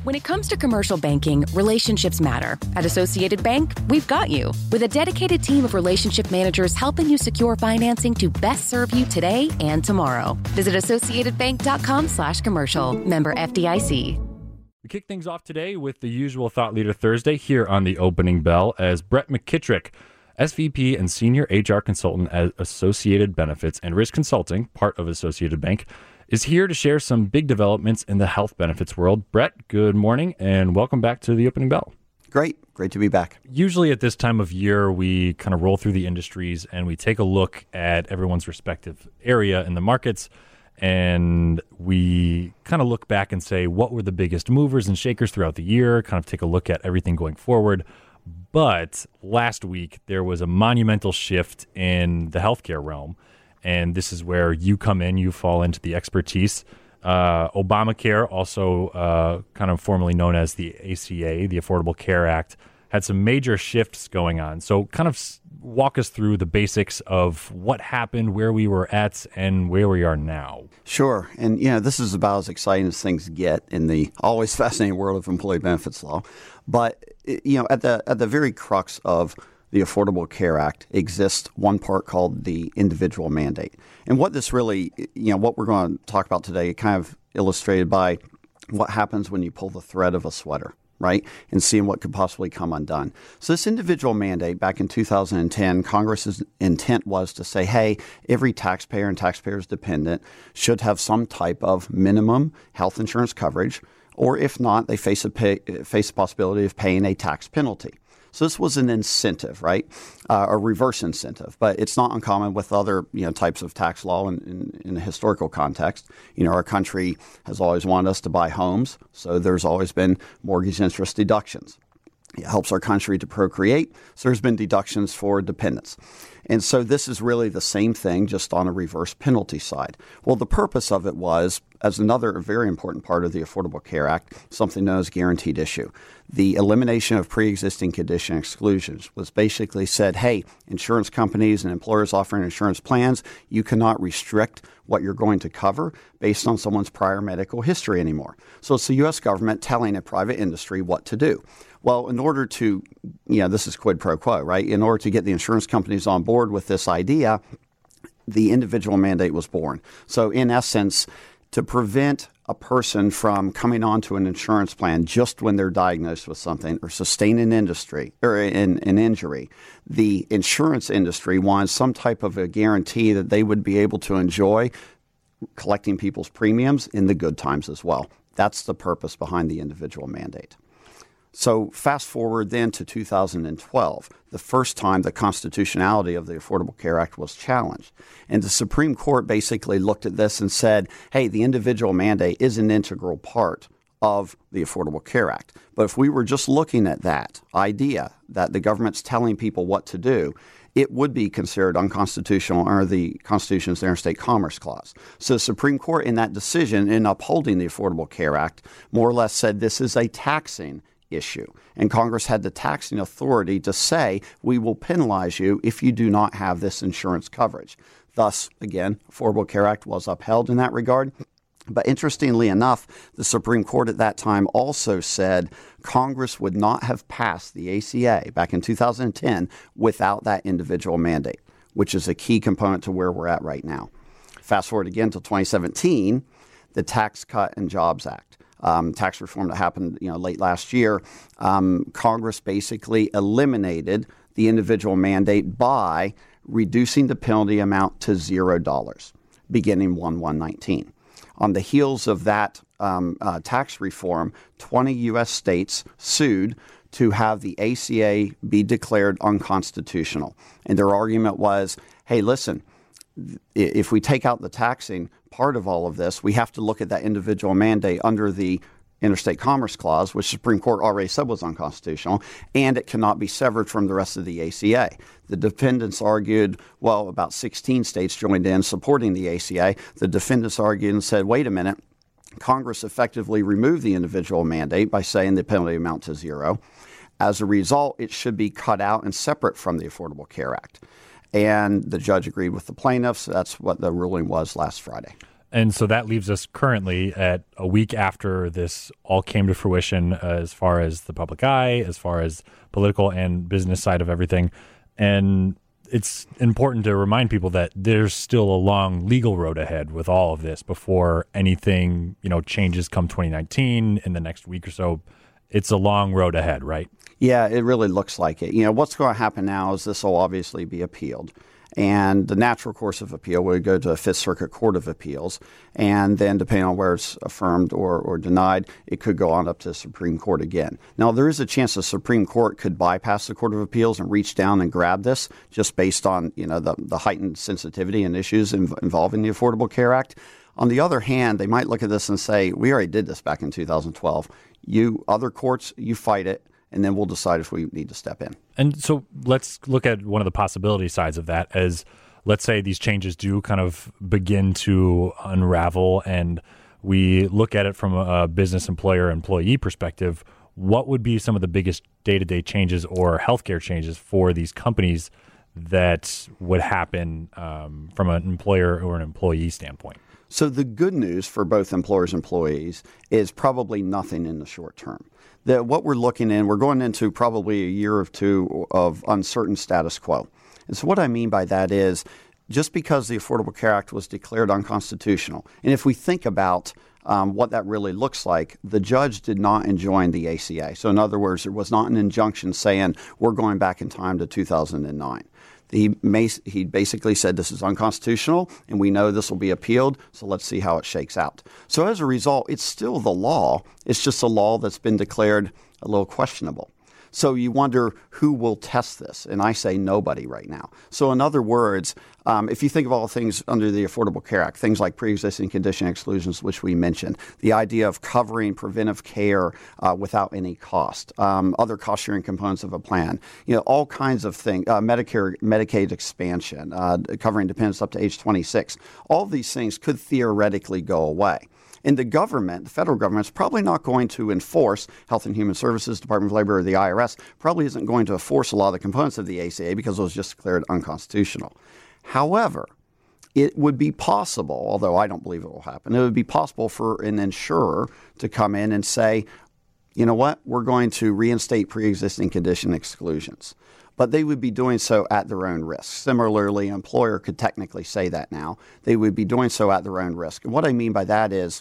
When it comes to commercial banking, relationships matter. At Associated Bank, we've got you. With a dedicated team of relationship managers helping you secure financing to best serve you today and tomorrow. Visit AssociatedBank.com/commercial. Member FDIC. We kick things off today with the usual Thought Leader Thursday here on the opening bell as Brett McKittrick, SVP and Senior HR Consultant at Associated Benefits and Risk Consulting, part of Associated Bank, is here to share some big developments in the health benefits world. Brett, good morning and welcome back to the opening bell. Great to be back. Usually at this time of year, we kind of roll through the industries and we take a look at everyone's respective area in the markets, and we kind of look back and say, what were the biggest movers and shakers throughout the year, kind of take a look at everything going forward. But last week, there was a monumental shift in the healthcare realm. And this is where you come in, you fall into the expertise. Obamacare, also kind of formerly known as the ACA, the Affordable Care Act, had some major shifts going on. So kind of walk us through the basics of what happened, where we were at, and where we are now. Sure. And, this is about as exciting as things get in the always fascinating world of employee benefits law. But, at the very crux of the Affordable Care Act exists one part called the individual mandate. And what this really, what we're going to talk about today, kind of illustrated by what happens when you pull the thread of a sweater, right? And seeing what could possibly come undone. So this individual mandate back in 2010, Congress's intent was to say, hey, every taxpayer and taxpayer's dependent should have some type of minimum health insurance coverage, or if not, they face the possibility of paying a tax penalty. So this was an incentive, right? A reverse incentive, but it's not uncommon with other, types of tax law in a historical context. Our country has always wanted us to buy homes, so there's always been mortgage interest deductions. It helps our country to procreate, so there's been deductions for dependents. And so this is really the same thing, just on a reverse penalty side. Well, the purpose of it was, as another very important part of the Affordable Care Act, something known as guaranteed issue. The elimination of pre-existing condition exclusions was basically said, hey, insurance companies and employers offering insurance plans, you cannot restrict what you're going to cover based on someone's prior medical history anymore. So it's the U.S. government telling a private industry what to do. Well, in order to, this is quid pro quo, right? In order to get the insurance companies on board with this idea, the individual mandate was born. So in essence, to prevent a person from coming onto an insurance plan just when they're diagnosed with something or sustain an injury, the insurance industry wanted some type of a guarantee that they would be able to enjoy collecting people's premiums in the good times as well. That's the purpose behind the individual mandate. So fast forward then to 2012, the first time the constitutionality of the Affordable Care Act was challenged. And the Supreme Court basically looked at this and said, hey, the individual mandate is an integral part of the Affordable Care Act. But if we were just looking at that idea that the government's telling people what to do, it would be considered unconstitutional under the Constitution's Interstate Commerce Clause. So the Supreme Court in that decision, in upholding the Affordable Care Act, more or less said this is a taxing issue. And Congress had the taxing authority to say, we will penalize you if you do not have this insurance coverage. Thus, again, Affordable Care Act was upheld in that regard. But interestingly enough, the Supreme Court at that time also said Congress would not have passed the ACA back in 2010 without that individual mandate, which is a key component to where we're at right now. Fast forward again to 2017, the Tax Cut and Jobs Act. Tax reform that happened, late last year, Congress basically eliminated the individual mandate by reducing the penalty amount to $0 beginning 1/1/19. On the heels of that tax reform, 20 U.S. states sued to have the ACA be declared unconstitutional. And their argument was, hey, listen, if we take out the taxing part of all of this, we have to look at that individual mandate under the Interstate Commerce Clause, which the Supreme Court already said was unconstitutional, and it cannot be severed from the rest of the ACA. The defendants argued, well, about 16 states joined in supporting the ACA. The defendants argued and said, wait a minute, Congress effectively removed the individual mandate by saying the penalty amount to $0. As a result, it should be cut out and separate from the Affordable Care Act. And the judge agreed with the plaintiffs. That's what the ruling was last Friday. And so that leaves us currently at a week after this all came to fruition, as far as the public eye, as far as political and business side of everything. And it's important to remind people that there's still a long legal road ahead with all of this before anything, changes come 2019 in the next week or so. It's a long road ahead, right? Yeah, it really looks like it. What's going to happen now is this will obviously be appealed. And the natural course of appeal would go to a Fifth Circuit Court of Appeals. And then depending on where it's affirmed or denied, it could go on up to the Supreme Court again. Now, there is a chance the Supreme Court could bypass the Court of Appeals and reach down and grab this just based on, the heightened sensitivity and issues involving the Affordable Care Act. On the other hand, they might look at this and say, we already did this back in 2012. You, other courts, you fight it. And then we'll decide if we need to step in. And so let's look at one of the possibility sides of that as, let's say these changes do kind of begin to unravel and we look at it from a business employer-employee perspective. What would be some of the biggest day-to-day changes or healthcare changes for these companies that would happen from an employer or an employee standpoint? So the good news for both employers and employees is probably nothing in the short term. What we're looking in, we're going into probably a year or two of uncertain status quo. And so what I mean by that is just because the Affordable Care Act was declared unconstitutional, and if we think about what that really looks like, the judge did not enjoin the ACA. So in other words, there was not an injunction saying we're going back in time to 2009. He basically said this is unconstitutional, and we know this will be appealed, so let's see how it shakes out. So as a result, it's still the law. It's just a law that's been declared a little questionable. So you wonder who will test this, and I say nobody right now. So in other words, if you think of all things under the Affordable Care Act, things like pre-existing condition exclusions, which we mentioned, the idea of covering preventive care without any cost, other cost-sharing components of a plan, all kinds of things, Medicaid expansion, covering dependents up to age 26, all of these things could theoretically go away. And the government, the federal government, is probably not going to enforce Health and Human Services, Department of Labor, or the IRS, probably isn't going to enforce a lot of the components of the ACA because it was just declared unconstitutional. However, it would be possible, although I don't believe it will happen, it would be possible for an insurer to come in and say, you know what, we're going to reinstate pre-existing condition exclusions. But they would be doing so at their own risk. Similarly, an employer could technically say that now. They would be doing so at their own risk. And what I mean by that is,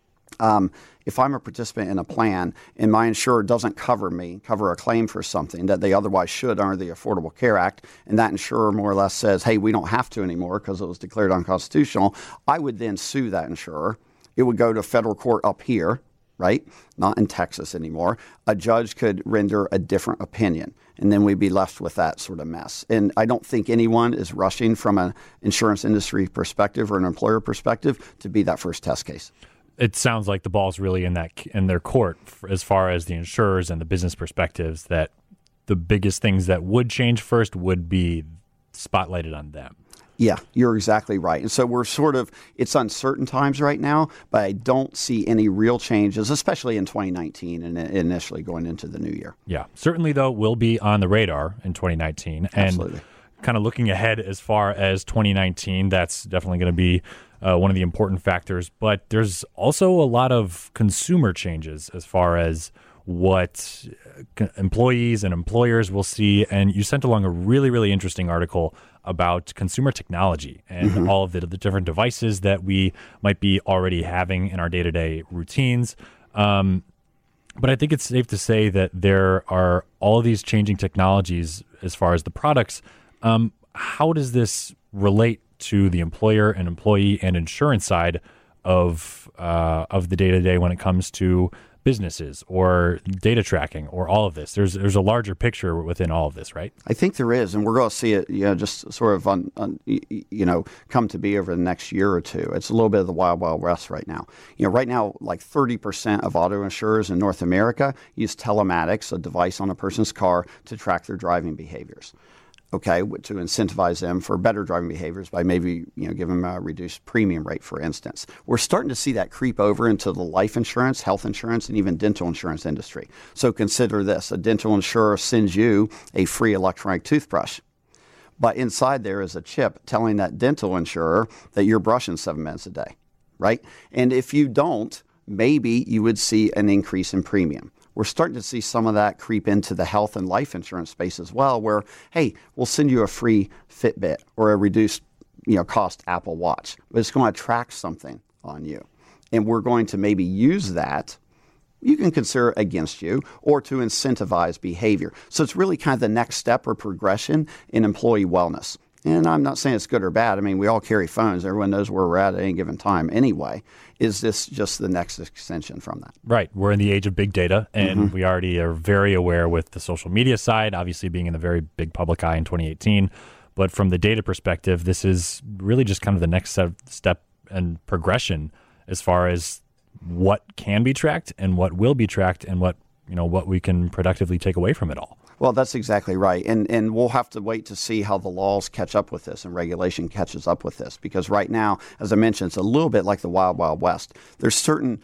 if I'm a participant in a plan and my insurer doesn't cover a claim for something that they otherwise should under the Affordable Care Act, and that insurer more or less says, hey, we don't have to anymore because it was declared unconstitutional, I would then sue that insurer. It would go to federal court up here, right? Not in Texas anymore. A judge could render a different opinion, and then we'd be left with that sort of mess. And I don't think anyone is rushing from an insurance industry perspective or an employer perspective to be that first test case. It sounds like the ball's really in their court as far as the insurers and the business perspectives, that the biggest things that would change first would be spotlighted on them. Yeah, you're exactly right. And so it's uncertain times right now, but I don't see any real changes, especially in 2019 and initially going into the new year. Yeah, certainly though, will be on the radar in 2019. Absolutely. And kind of looking ahead as far as 2019, that's definitely going to be one of the important factors. But there's also a lot of consumer changes as far as what employees and employers will see. And you sent along a really, really interesting article about consumer technology and all of the different devices that we might be already having in our day-to-day routines. But I think it's safe to say that there are all of these changing technologies as far as the products. How does this relate to the employer and employee and insurance side of the day-to-day when it comes to businesses or data tracking or all of this? There's a larger picture within all of this, right? I think there is, and we're going to see it, just sort of come to be over the next year or two. It's a little bit of the wild, wild west right now. Right now, like 30% of auto insurers in North America use telematics, a device on a person's car, to track their driving behaviors. Okay, to incentivize them for better driving behaviors by maybe give them a reduced premium rate, for instance. We're starting to see that creep over into the life insurance, health insurance, and even dental insurance industry. So consider this: a dental insurer sends you a free electronic toothbrush, but inside there is a chip telling that dental insurer that you're brushing 7 minutes a day. right? And if you don't, maybe you would see an increase in premium. We're starting to see some of that creep into the health and life insurance space as well, where, hey, we'll send you a free Fitbit or a reduced cost Apple Watch, but it's going to attract something on you. And we're going to maybe use that, you can consider against you, or to incentivize behavior. So it's really kind of the next step or progression in employee wellness. And I'm not saying it's good or bad. I mean, we all carry phones. Everyone knows where we're at any given time anyway. Is this just the next extension from that? Right. We're in the age of big data, and we already are very aware with the social media side, obviously being in the very big public eye in 2018. But from the data perspective, this is really just kind of the next step and progression as far as what can be tracked and what will be tracked and what we can productively take away from it all. Well, that's exactly right. And we'll have to wait to see how the laws catch up with this and regulation catches up with this. Because right now, as I mentioned, it's a little bit like the Wild Wild West. There's certain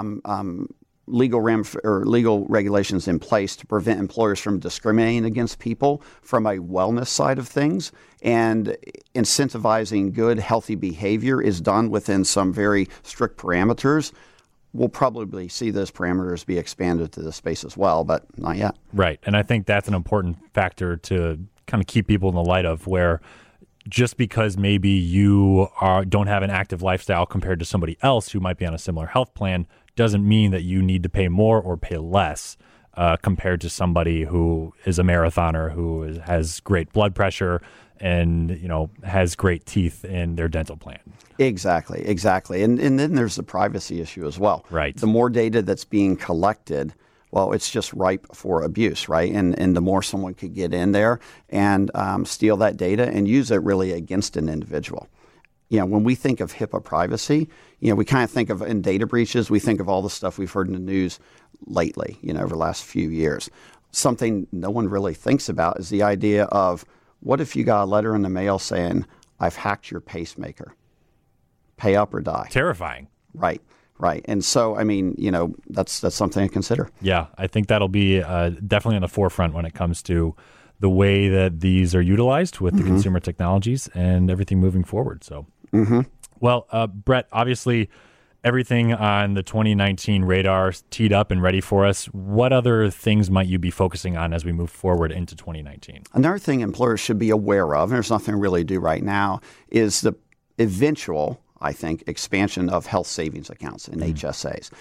legal regulations in place to prevent employers from discriminating against people from a wellness side of things. And incentivizing good, healthy behavior is done within some very strict parameters. We'll probably see those parameters be expanded to this space as well, but not yet. Right. And I think that's an important factor to kind of keep people in the light of, where just because maybe you don't have an active lifestyle compared to somebody else who might be on a similar health plan doesn't mean that you need to pay more or pay less compared to somebody who is a marathoner, who has great blood pressure and has great teeth in their dental plan. Exactly. And then there's the privacy issue as well. Right. The more data that's being collected, well, it's just ripe for abuse, right? And the more someone could get in there and steal that data and use it really against an individual. When we think of HIPAA privacy, we kind of think of, in data breaches, we think of all the stuff we've heard in the news lately, over the last few years. Something no one really thinks about is the idea of, what if you got a letter in the mail saying, I've hacked your pacemaker? Pay up or die. Terrifying. Right. And so, that's something to consider. Yeah, I think that'll be definitely on the forefront when it comes to the way that these are utilized with the consumer technologies and everything moving forward. So, well, Brett, obviously everything on the 2019 radar is teed up and ready for us. What other things might you be focusing on as we move forward into 2019? Another thing employers should be aware of, and there's nothing really to do right now, is the eventual, I think, expansion of health savings accounts and HSAs.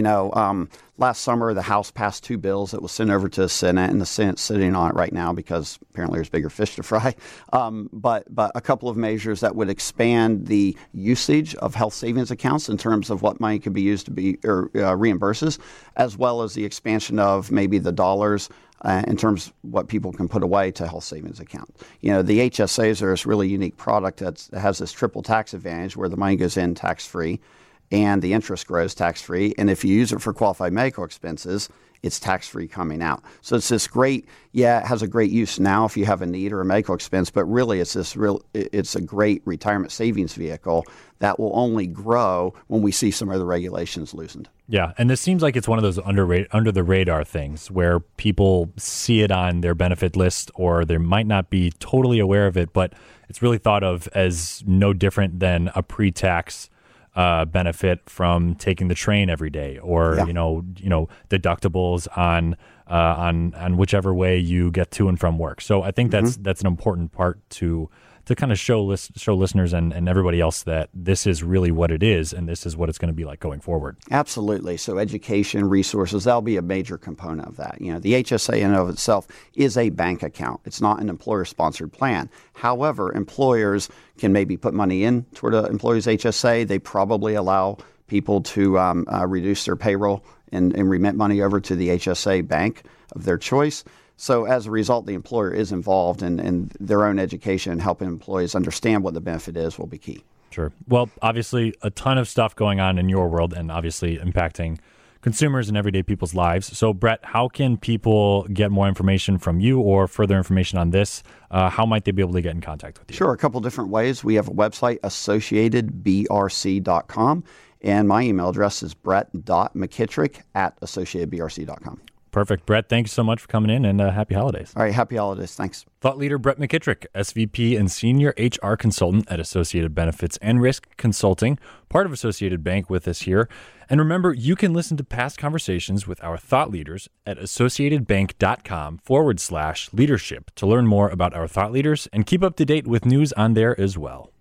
Last summer, the House passed 2 bills that was sent over to the Senate, and the Senate's sitting on it right now because apparently there's bigger fish to fry. But a couple of measures that would expand the usage of health savings accounts in terms of what money could be used to be reimburses, as well as the expansion of maybe the dollars in terms of what people can put away to health savings account. The HSAs are this really unique product that has this triple tax advantage where the money goes in tax-free and the interest grows tax-free. And if you use it for qualified medical expenses, it's tax-free coming out. So it's this great, it has a great use now if you have a need or a medical expense, but really it's a great retirement savings vehicle that will only grow when we see some of the regulations loosened. Yeah, and this seems like it's one of those under the radar things where people see it on their benefit list or they might not be totally aware of it, but it's really thought of as no different than a pre-tax benefit from taking the train every day, or deductibles on whichever way you get to and from work. So I think that's an important part to kind of show listeners and everybody else that this is really what it is, and this is what it's going to be like going forward. Absolutely. So education, resources, that'll be a major component of that. The HSA in and of itself is a bank account. It's not an employer-sponsored plan. However, employers can maybe put money in toward an employee's HSA. They probably allow people to reduce their payroll and remit money over to the HSA bank of their choice. So as a result, the employer is involved in their own education, and helping employees understand what the benefit is will be key. Sure. Well, obviously, a ton of stuff going on in your world and obviously impacting consumers and everyday people's lives. So, Brett, how can people get more information from you or further information on this? How might they be able to get in contact with you? Sure. A couple different ways. We have a website, associatedbrc.com, and my email address is brett.mckittrick@associatedbrc.com. Perfect. Brett, thank you so much for coming in, and happy holidays. All right, happy holidays. Thanks. Thought leader Brett McKittrick, SVP and Senior HR Consultant at Associated Benefits and Risk Consulting, part of Associated Bank, with us here. And remember, you can listen to past conversations with our thought leaders at associatedbank.com/leadership to learn more about our thought leaders and keep up to date with news on there as well.